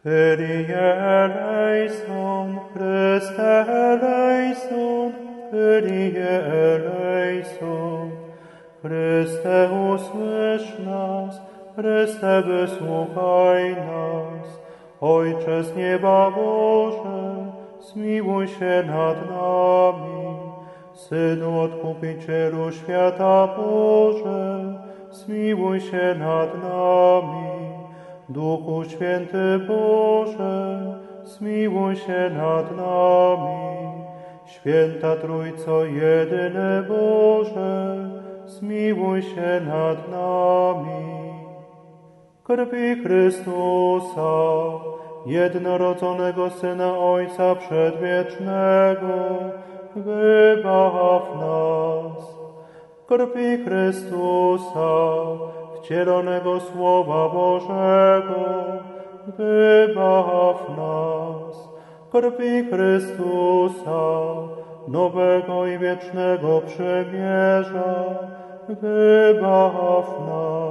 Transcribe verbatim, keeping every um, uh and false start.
Kyrie eleison, Chryste eleison, Kyrie eleison. Chryste, usłysz nas, Chryste, wysłuchaj nas. Ojcze z nieba Boże, zmiłuj się nad nami. Synu Odkupicielu świata Boże, zmiłuj się nad nami. Duchu Święty Boże, zmiłuj się nad nami. Święta Trójco, jedyny Boże, zmiłuj się nad nami. Krwi Chrystusa, jednorodzonego Syna Ojca Przedwiecznego, wybaw nas. Krwi Chrystusa, wcielonego Słowa Bożego, wybaw nas. Krwi Chrystusa, nowego i wiecznego przymierza, wybaw nas.